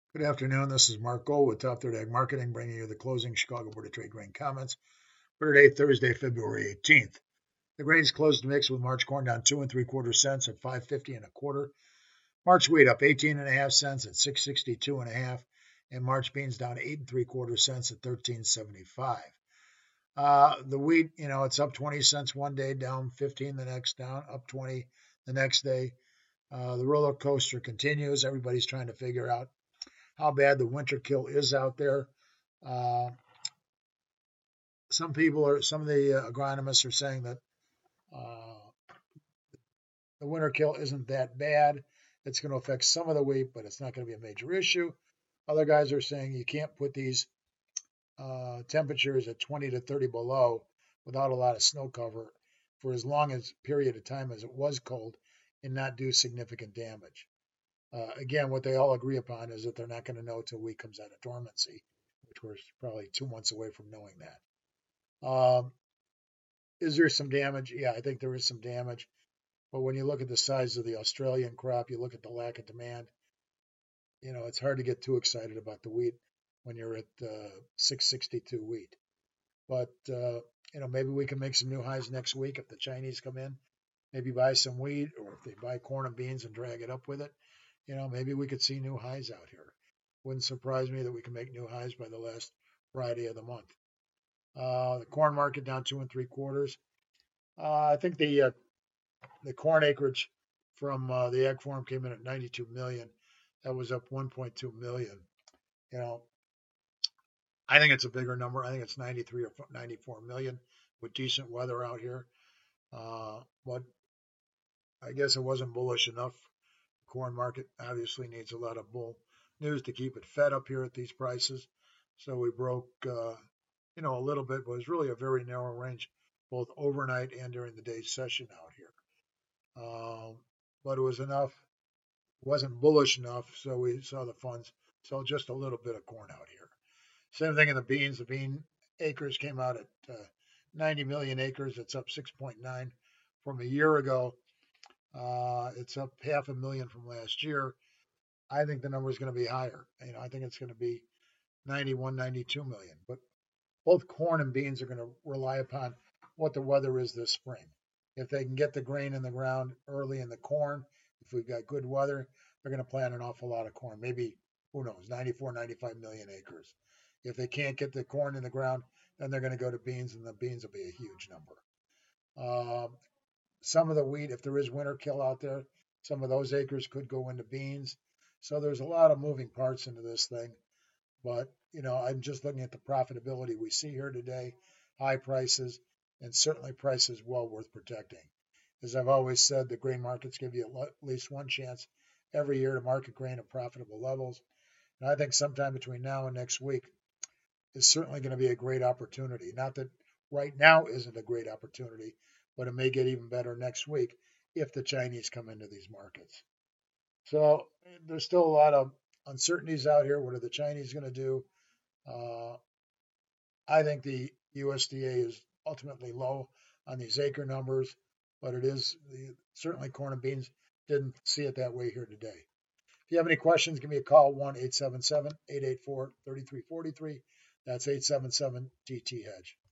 Good afternoon. This is Mark Gold with Top Third Ag Marketing, bringing you the closing Chicago Board of Trade grain comments for today, Thursday, February 18th. The grains closed mixed with March corn down 2 3/4 cents at 5.50 and a quarter. March wheat up 18.5 cents at 6.62 and a half, and March beans down 8 3/4 cents at 13.75. The wheat, it's up 20 cents one day, down 15 the next, down up 20 the next day. The roller coaster continues. Everybody's trying to figure out how bad the winter kill is out there. Uh, some of the agronomists are saying that uh, the winter kill isn't that bad. It's going to affect some of the wheat, but it's not going to be a major issue. Other guys are saying you can't put these temperatures at 20 to 30 below without a lot of snow cover for as long as period of time as it was cold and not do significant damage. Again, what they all agree upon is that they're not going to know till wheat comes out of dormancy, which we're probably 2 months away from knowing that. Is there some damage? Yeah, I think there is some damage. But when you look at the size of the Australian crop, you look at the lack of demand, it's hard to get too excited about the wheat when you're at 662 wheat. But, maybe we can make some new highs next week if the Chinese come in, maybe buy some wheat, or if they buy corn and beans and drag it up with it, maybe we could see new highs out here. Wouldn't surprise me that we can make new highs by the last Friday of the month. The corn market down 2 3/4. I think the corn acreage from the Ag Forum came in at 92 million. That was up 1.2 million. You know, I think it's a bigger number. I think it's 93 or 94 million with decent weather out here. But I guess it wasn't bullish enough. The corn market obviously needs a lot of bull news to keep it fed up here at these prices. So we broke, a little bit, but it was really a very narrow range, both overnight and during the day's session out here. Um, but it was enough. It wasn't bullish enough, so we saw the funds sell just a little bit of corn out here. Same thing in the beans. The bean acres came out at 90 million acres. It's up 6.9 from a year ago. It's up 500,000 from last year. I think the number is going to be higher. I think it's going to be 91, 92 million. But both corn and beans are going to rely upon what the weather is this spring. If they can get the grain in the ground early in the corn, if we've got good weather, they're going to plant an awful lot of corn. Maybe, who knows, 94, 95 million acres. If they can't get the corn in the ground, then they're going to go to beans, and the beans will be a huge number. Some of the wheat, if there is winter kill out there, some of those acres could go into beans. So there's a lot of moving parts into this thing. But, I'm just looking at the profitability we see here today, high prices, and certainly prices well worth protecting. As I've always said, the grain markets give you at least one chance every year to market grain at profitable levels. And I think sometime between now and next week is certainly going to be a great opportunity. Not that right now isn't a great opportunity, but it may get even better next week if the Chinese come into these markets. So there's still a lot of uncertainties out here. What are the Chinese going to do? Uh, I think the USDA is ultimately low on these acre numbers, but certainly corn and beans didn't see it that way here today. If you have any questions, give me a call, 1-877-884-3343. That's 877 TT Hedge.